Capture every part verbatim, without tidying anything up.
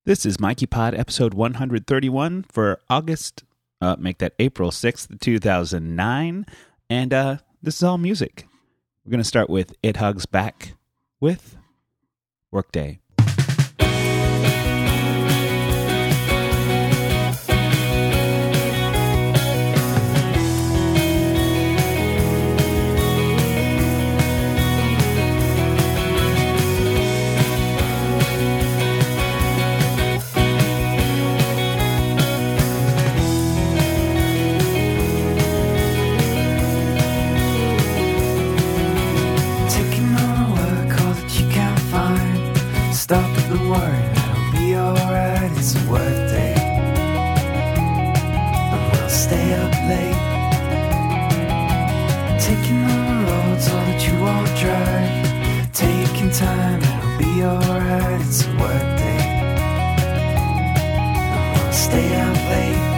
This is Mikey Pod episode one thirty-one for August, uh, make that April sixth, two thousand nine. And uh, this is all music. We're going to start with It Hugs Back with Workday. Stop at the word, it'll be alright, it's a work day. And we'll stay up late, taking on the roads all that you won't drive. Taking time, it'll be alright, it's a work day. And we'll stay up late.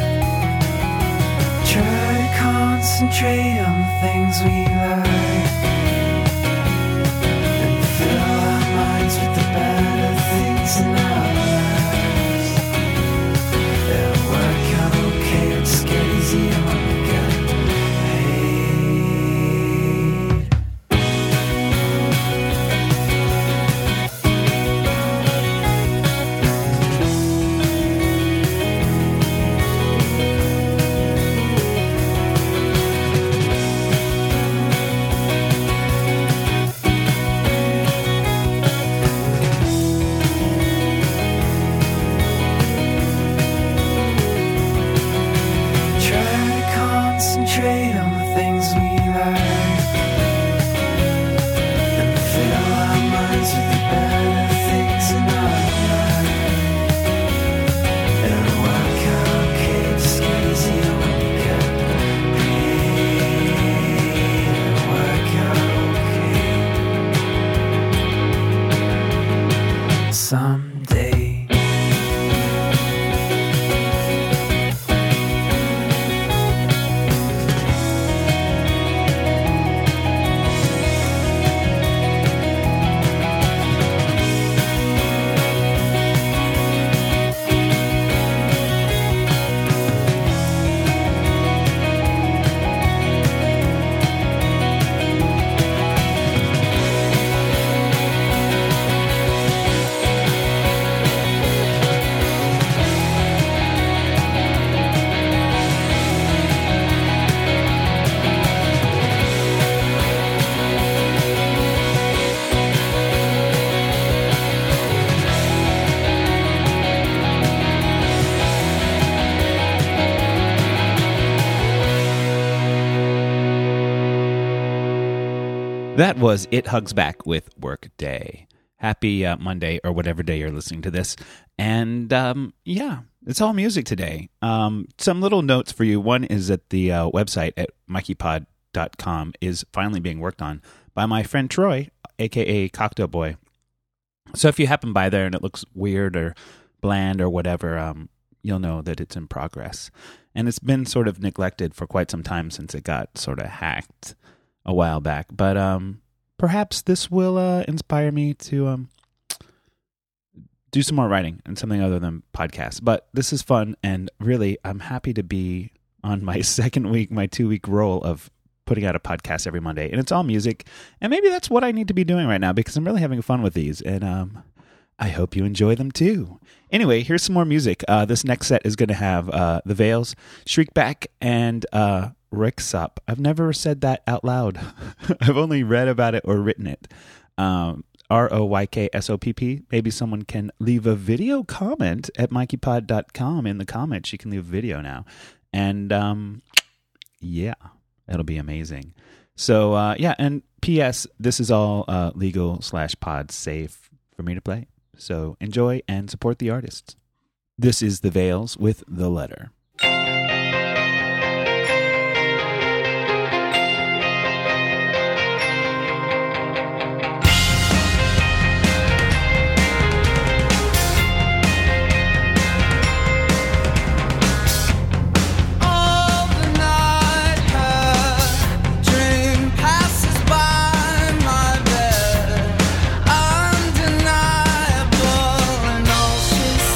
Try to concentrate on the things we like, and fill our minds with the better things in our lives. It'll work out okay, it's get easy when we get someday. That was It Hugs Back with Workday. Happy uh, Monday or whatever day you're listening to this. And um, yeah, it's all music today. Um, some little notes for you. One is that the uh, website at mikey pod dot com is finally being worked on by my friend Troy, a k a. Cocktail Boy. So if you happen by there and it looks weird or bland or whatever, um, you'll know that it's in progress. And it's been sort of neglected for quite some time since it got sort of hacked a while back, but um, perhaps this will uh, inspire me to um, do some more writing and something other than podcasts. But this is fun, and really, I'm happy to be on my second week, my two-week roll of putting out a podcast every Monday, and it's all music, and maybe that's what I need to be doing right now because I'm really having fun with these, and um, I hope you enjoy them too. Anyway, here's some more music. Uh, this next set is going to have uh, The Veils, Shriekback, and uh, Röyksopp. I've never said that out loud. I've only read about it or written it. Um, R O Y K S O P P. Maybe someone can leave a video comment at mikey pod dot com. In the comments, you can leave a video now. And um, yeah, it'll be amazing. So uh, yeah, and P S, this is all uh, legal slash pod safe for me to play. So enjoy and support the artists. This is The Veils with The Letter. Undeniable, and all she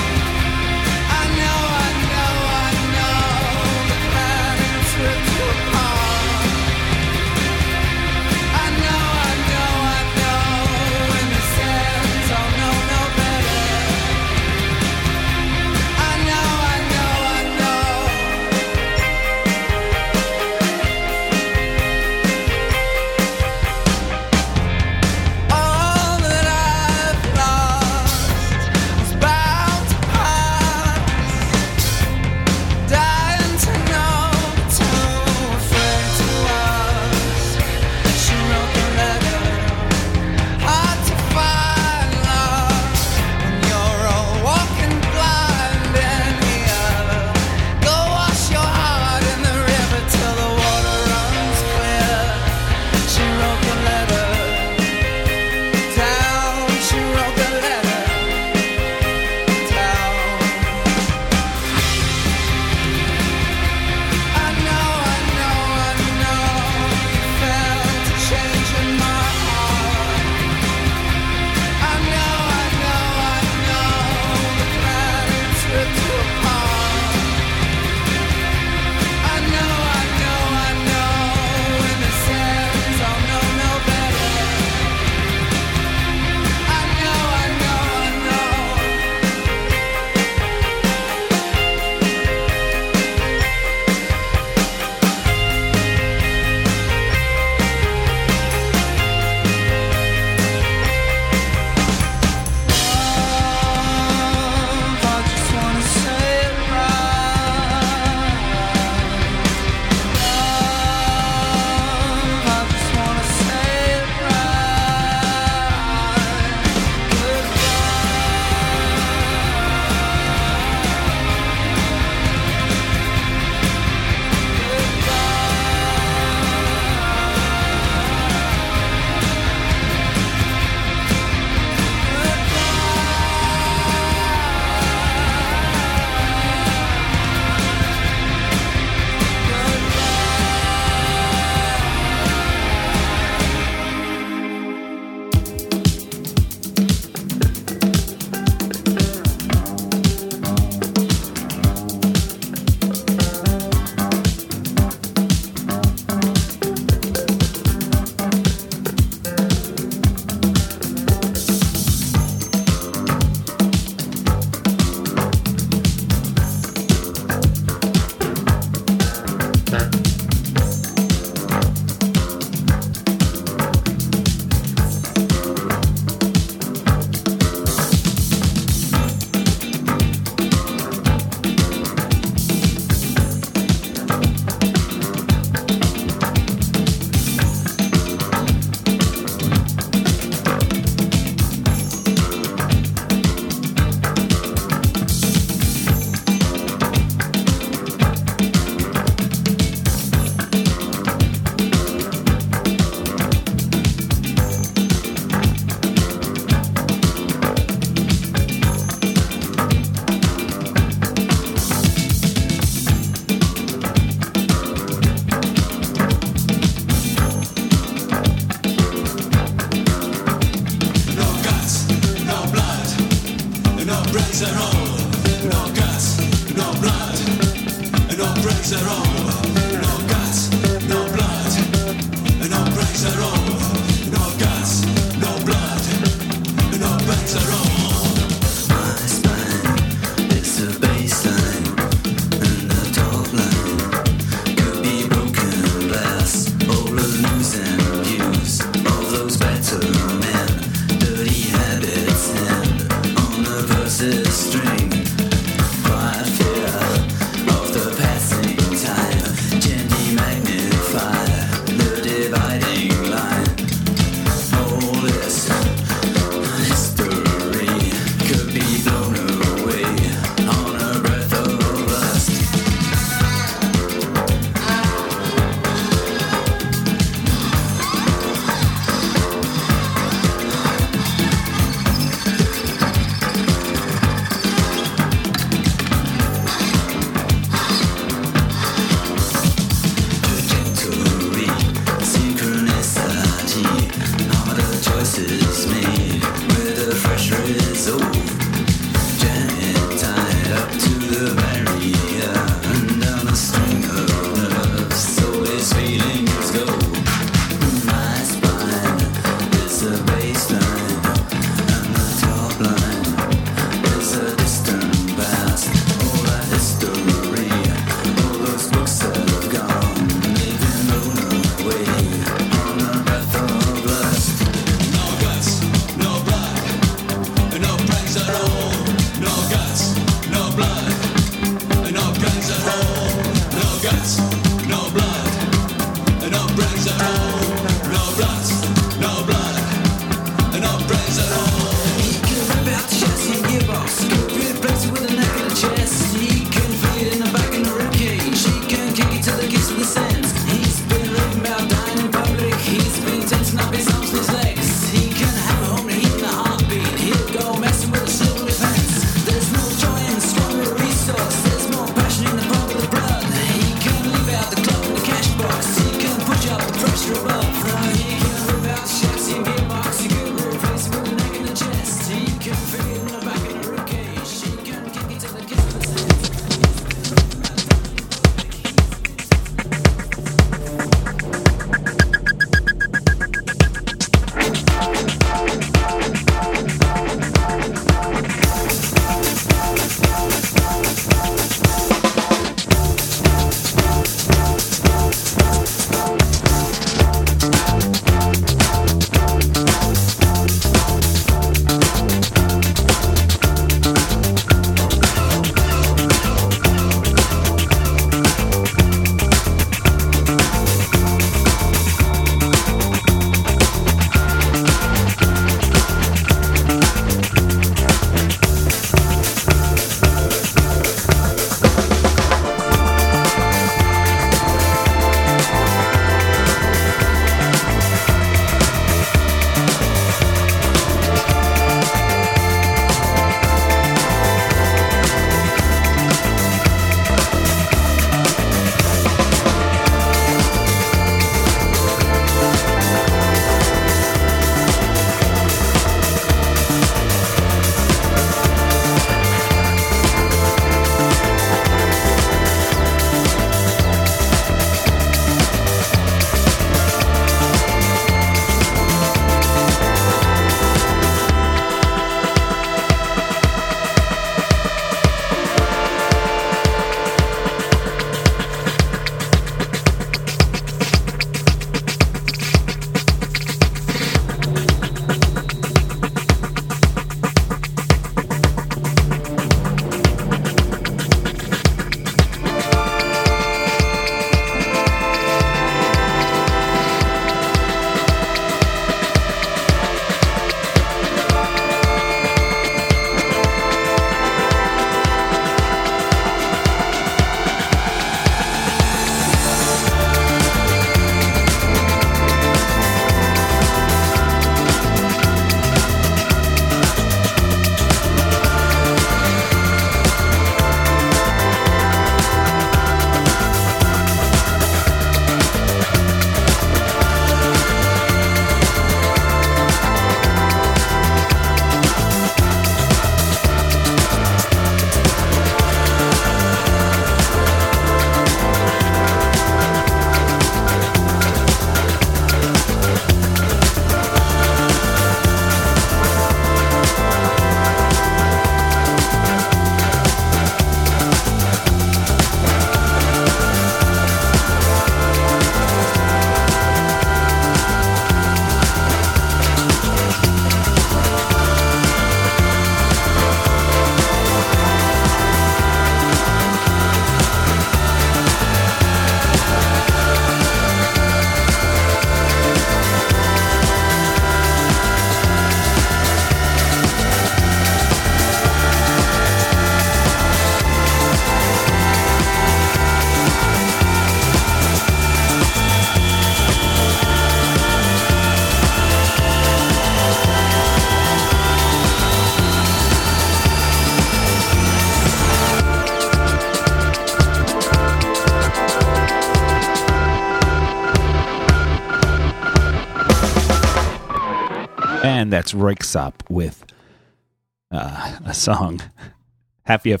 And that's Röyksopp with uh, a song, Happy Up Here.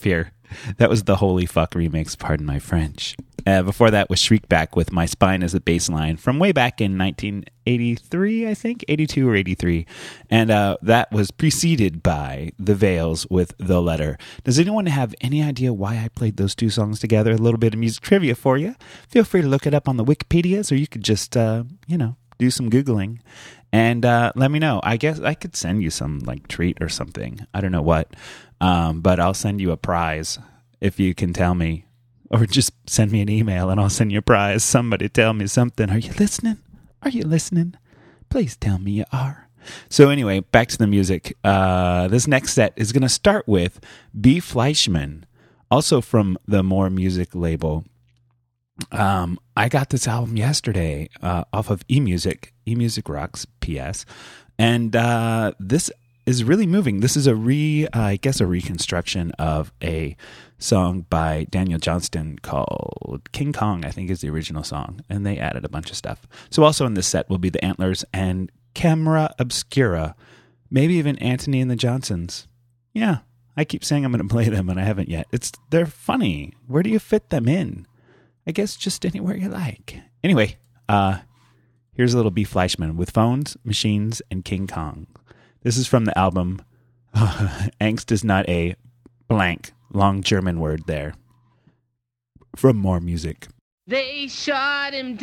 That was the Holy Fuck remix, pardon my French. Uh, before that was Shriekback with My Spine as a Bass Line from way back in nineteen eighty-three, I think, eighty-two or eighty-three. And uh, that was preceded by The Veils with The Letter. Does anyone have any idea why I played those two songs together? A little bit of music trivia for you. Feel free to look it up on the Wikipedias, or you could just, uh, you know, do some Googling. And uh, let me know. I guess I could send you some like treat or something. I don't know what. Um, but I'll send you a prize if you can tell me. Or just send me an email and I'll send you a prize. Somebody tell me something. Are you listening? Are you listening? Please tell me you are. So anyway, back to the music. Uh, this next set is going to start with B. Fleischman, also from the More Music label. Um, I got this album yesterday uh, off of eMusic, eMusic Rocks, P S. And uh, this is really moving. This is a re, uh, I guess, a reconstruction of a song by Daniel Johnston called King Kong, I think is the original song. And they added a bunch of stuff. So also in this set will be the Antlers and Camera Obscura, maybe even Antony and the Johnsons. Yeah, I keep saying I'm going to play them and I haven't yet. It's They're funny. Where do you fit them in? I guess just anywhere you like. Anyway, uh, here's a little B. Fleischman with Phones, Machines, and King Kong. This is from the album uh, Angst is Not a Blank, long German word there. From More Music. They shot him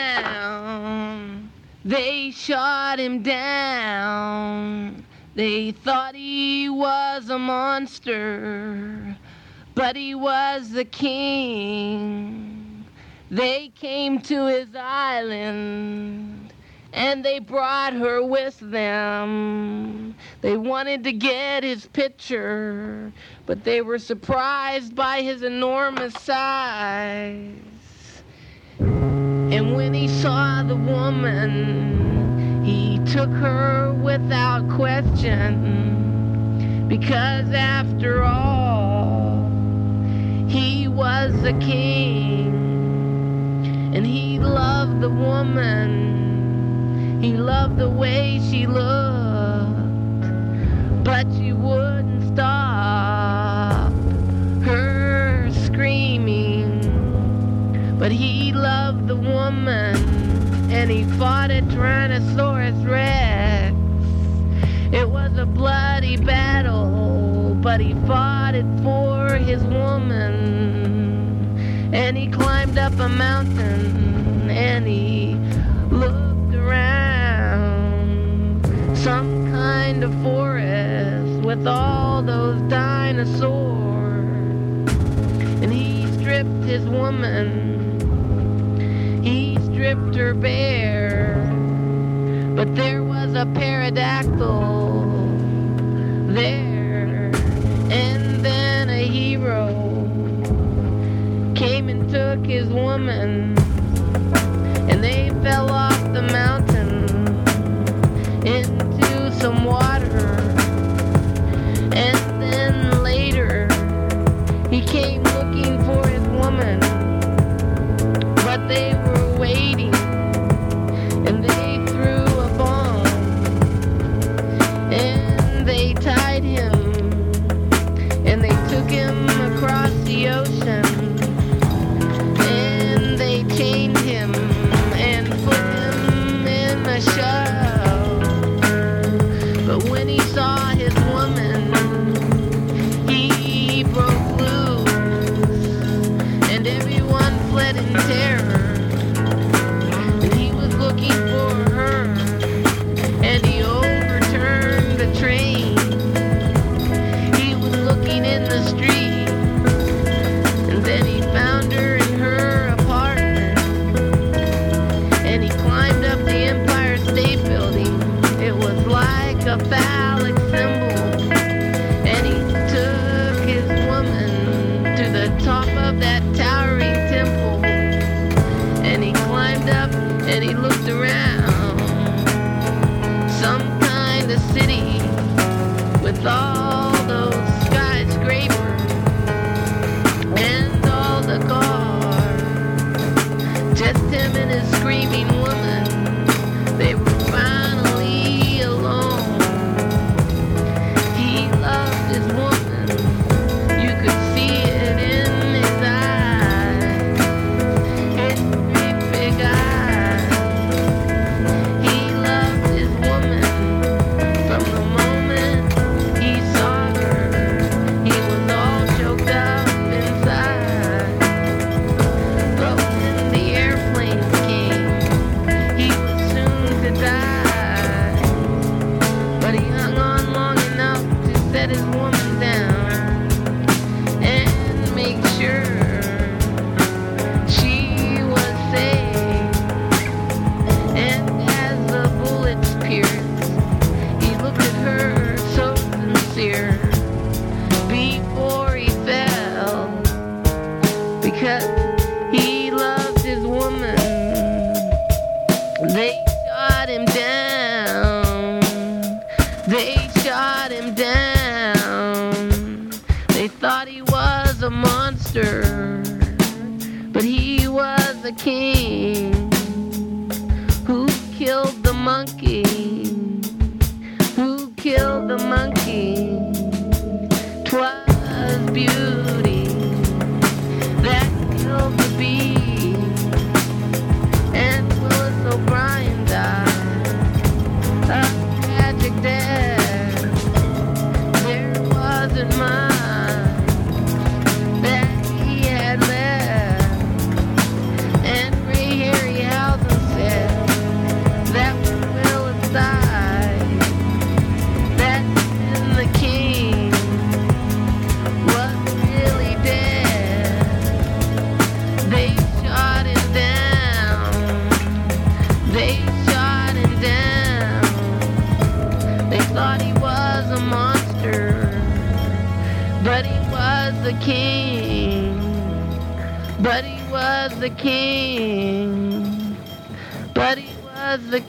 down. They shot him down. They thought he was a monster, but he was the king. They came to his island, and they brought her with them. They wanted to get his picture, but they were surprised by his enormous size. And when he saw the woman, he took her without question, because after all, he was a king. And he loved the woman, he loved the way she looked, but she wouldn't stop her screaming. But he loved the woman, and he fought a Tyrannosaurus Rex. It was a bloody battle, but he fought it for his woman. And he climbed up a mountain, and he looked around. Some kind of forest with all those dinosaurs. And he stripped his woman, he stripped her bare. But there was a pterodactyl there. And then a hero came and took his woman, and they fell off the mountain into some water. And then later he came looking for his woman, but they were waiting, and they threw a bomb, and they tied him, and they took him across the ocean. Chained him and put him in a shell. But when he saw his woman, he broke loose, and everyone fled in terror. And he was looking for her, and he overturned the train. He was looking in the street, and then he found her in her a phallic symbol, and he took his woman to the top of that towering temple, and he climbed up and he looked around. Some kind of city with all those skyscrapers and all the cars, just him and his screaming woman. They were finally alone. His woman, you could see it set his woman down and make sure she was safe. And as the bullets pierced, he looked at her so sincere before he fell, because he loved his woman. They shot him down. They shot him down. They thought he was a monster, but he was a king who killed the monkey. Who killed the monkey? 'Twas beauty that killed the bee, and Willis O'Brien died a tragic death. There wasn't much that he had left, and Ray Harryhausen said that when Willis died, that's when the king was really dead. They shot him down. They shot him down. They thought he was a monster, but he was the king. But he was the king. But he was the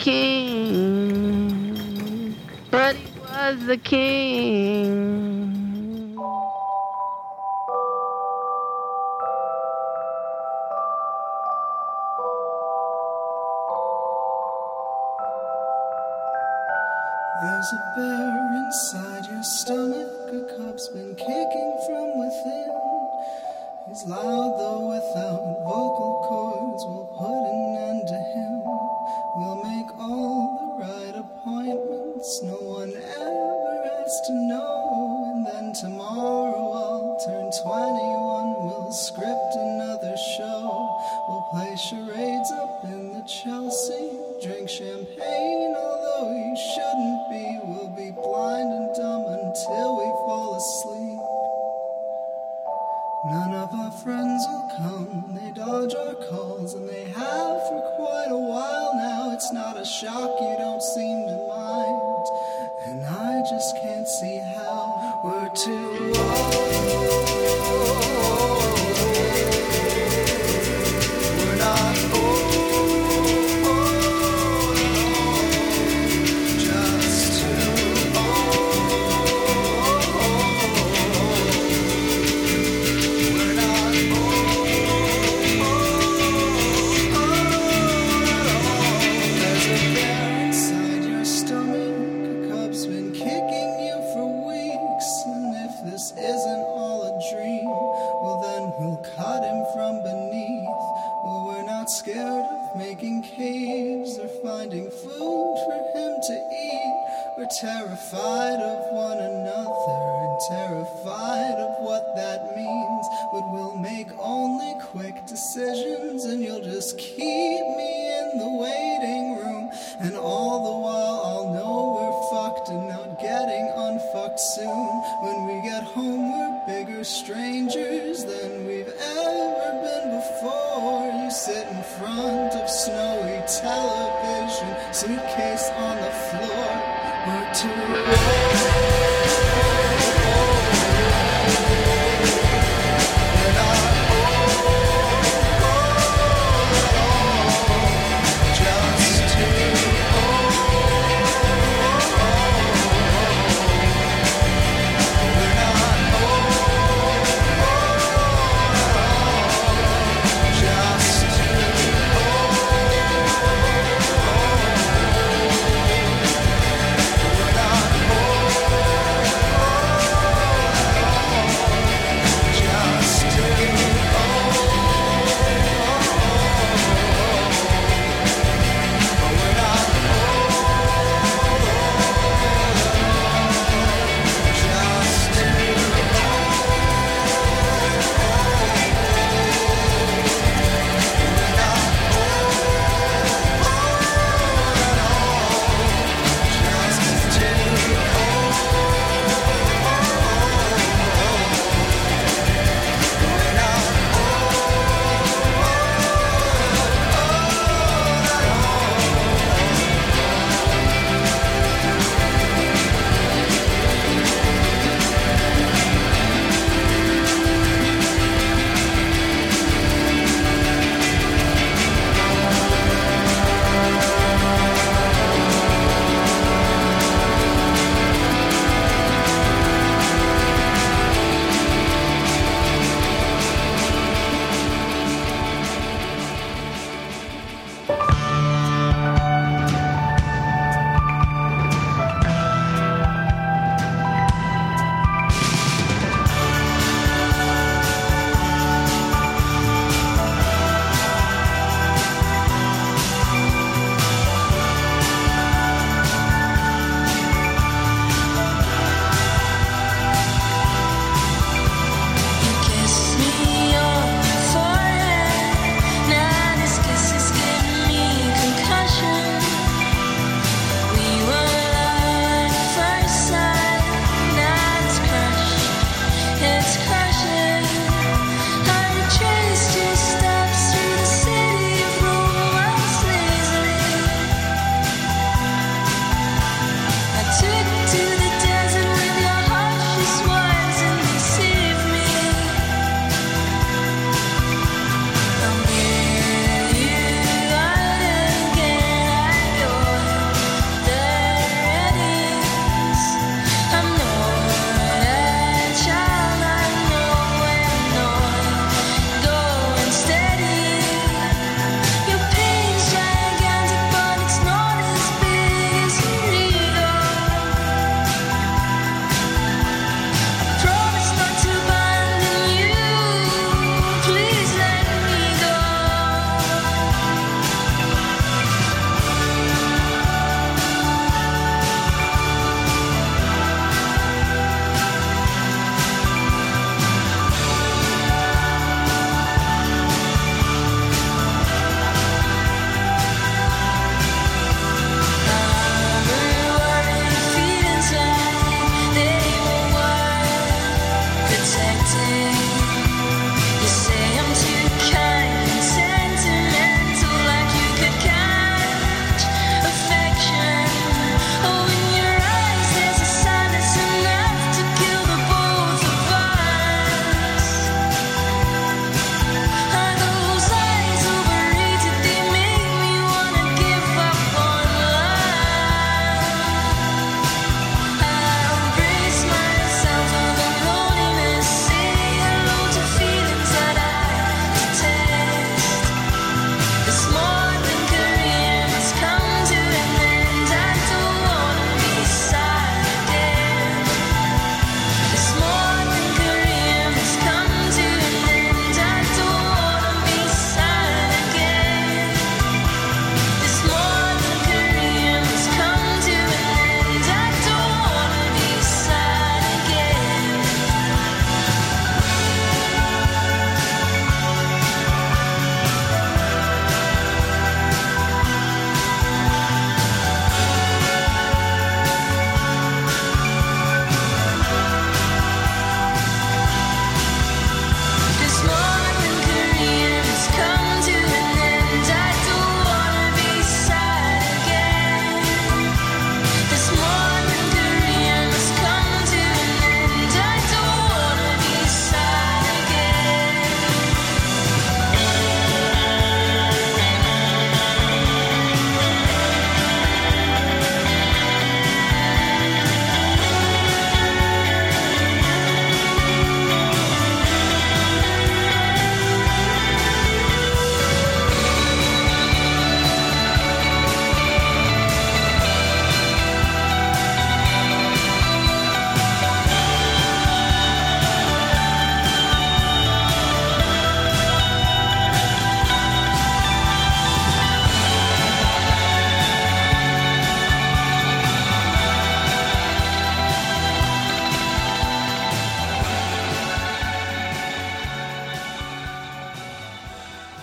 king. But he was the king. There's a bear inside your stomach, a cub's been kicking from within. He's loud though without vocal cords, we'll put an end to him. We'll make all the right appointments, no one ever has to know. And then tomorrow I'll turn twenty-one, we'll script another show. We'll play charades up in the Chelsea, drink champagne although you shouldn't be. We'll be blind and dumb until we fall asleep. None of our friends will come, they dodge our calls, and they have for quite a while now. It's not a shock you don't seem to mind, and I just can't see how. We're too old. We're not old. Just too old. We're not old. There's a bear inside your stomach, a cub's been kicking you for weeks. And if this isn't all a dream, well then we'll cut him from beneath. Well, we're not scared of making caves or finding food for him to eat. We're terrified of one another and terrified of what that means. But we'll make only quick decisions, and you'll just keep me in the waiting room. And all the while I'll know we're fucked and not getting unfucked soon. When we get home we're bigger strangers than we've ever been before. You sit in front of snowy television, suitcase on the floor. We're too old. We're not old. Just too old. We're not old. Just too old. We're not old.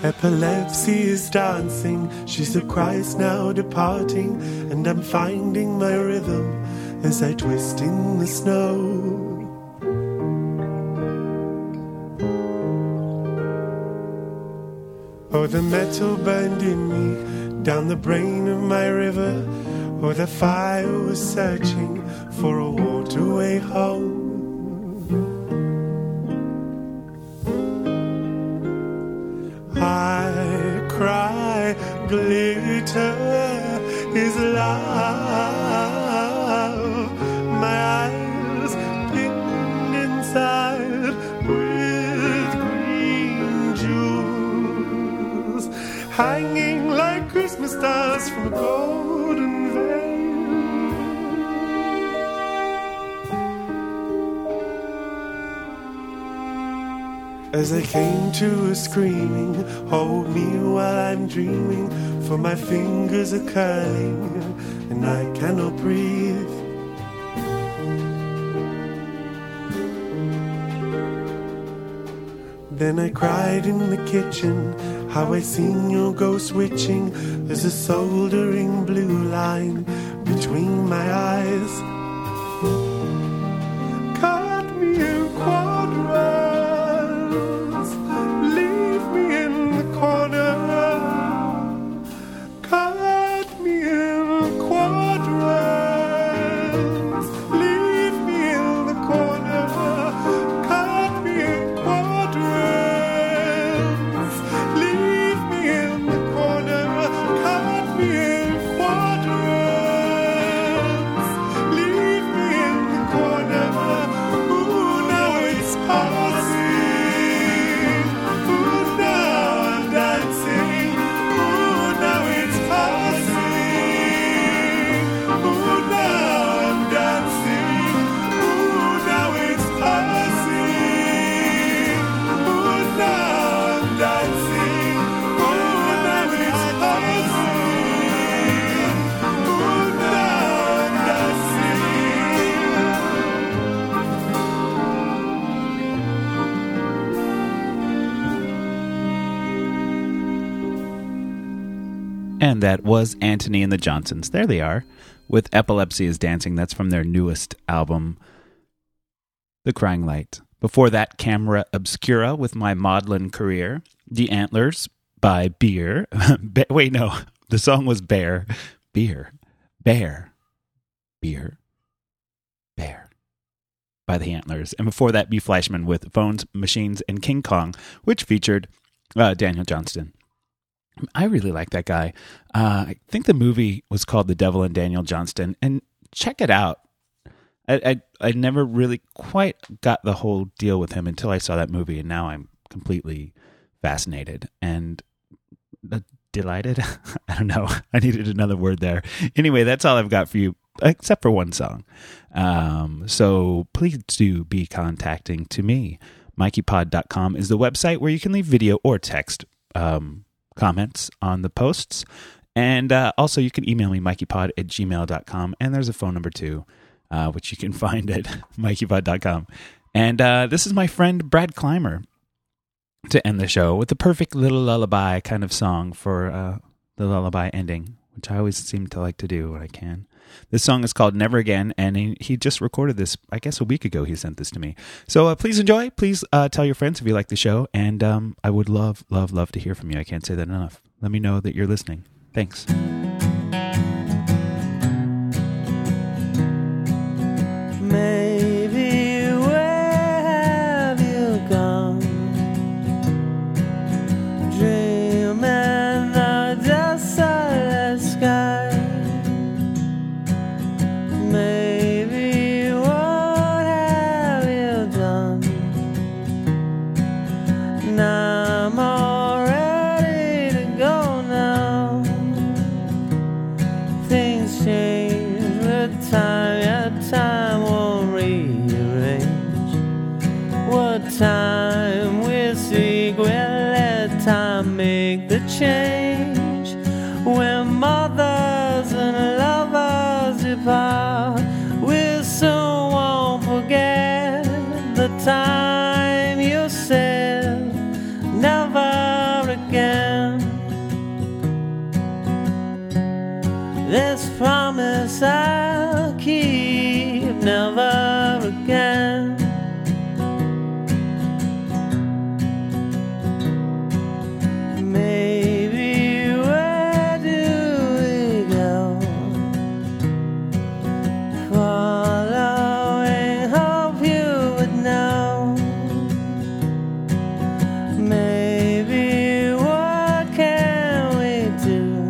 Epilepsy is dancing, she's the Christ now departing, and I'm finding my rhythm as I twist in the snow. Oh, the metal burned in me down the brain of my river. Oh, the fire was searching for a waterway home. I cry, glitter is love. My eyes pinned inside with green jewels, hanging like Christmas stars from a golden veil. As I came to a screaming, hold me while I'm dreaming, for my fingers are curling and I cannot breathe. Then I cried in the kitchen, how I seen your ghost witching. There's a soldering blue line between my eyes. Cut me in quadrants, leave me in the corner. Cut me in quadrants, leave me in the corner. Cut me in quadrants, leave me in the corner. Cut me in quadrants, leave me in the corner. Ooh, now it's passing. Ooh, now I'm dancing. Ooh, now it's passing. Ooh, now I'm dancing. Ooh, now it's passing. Ooh, now I'm dancing. Ooh, now it's passing. Ooh, now I'm dancing. And that was Antony and the Johnsons. There they are, with Epilepsy is Dancing. That's from their newest album, The Crying Light. Before that, Camera Obscura with My Maudlin Career. The Antlers by Beer. Be- Wait, no. The song was Bear. Beer. Bear. Beer. Bear. By the Antlers. And before that, B. Fleischman with Phones, Machines, and King Kong, which featured uh, Daniel Johnston. I really like that guy. Uh, I think the movie was called The Devil and Daniel Johnston, and check it out. I, I I never really quite got the whole deal with him until I saw that movie, and now I'm completely fascinated and uh, delighted. I don't know. I needed another word there. Anyway, that's all I've got for you, except for one song. Um, so please do be contacting to me. mikey pod dot com is the website where you can leave video or text um comments on the posts, and uh, also you can email me mikeypod at gmail dot com, and there's a phone number too, uh, which you can find at mikeypod dot com. And uh, this is my friend Brad Clymer to end the show with the perfect little lullaby kind of song for uh, the lullaby ending, which I always seem to like to do when I can. This song is called Never Again, and he, he just recorded this, I guess, a week ago. He sent this to me. So uh, please enjoy. Please uh, tell your friends if you like the show, and um, I would love, love, love to hear from you. I can't say that enough. Let me know that you're listening. Thanks. Maybe where have you gone? Dreaming the desolate sky. Maybe what have you done? Now I'm all ready to go now. Things change with time, yet time won't rearrange. What time we seek, we'll let time make the change. When mothers and lovers depart, we soon won't forget the time you said never again. promise I'll keep, never again. Maybe where do we go? Following, hope you would know. Maybe what can we do?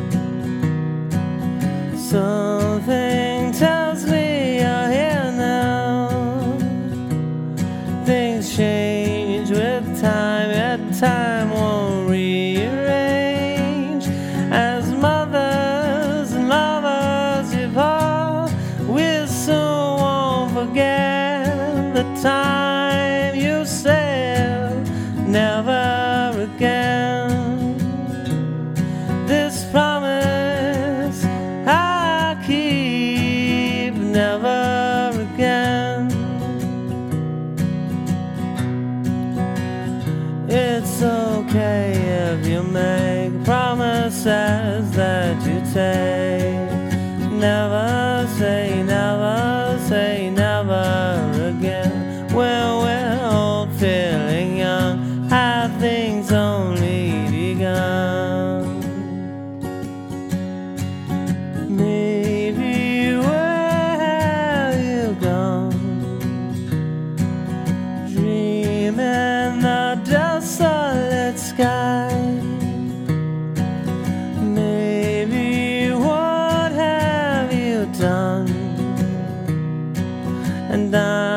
Something tells me you're here now. Things change with time, yet time won't rearrange. As mothers and lovers we part, we soon won't forget the time you said never again. This promise I keep, never again. It's okay if you make promises that you take. Never say never, say never again. When we're old, feeling young, have things only begun. Maybe where have you gone? Dreaming the desolate sky. Maybe what have you done? And I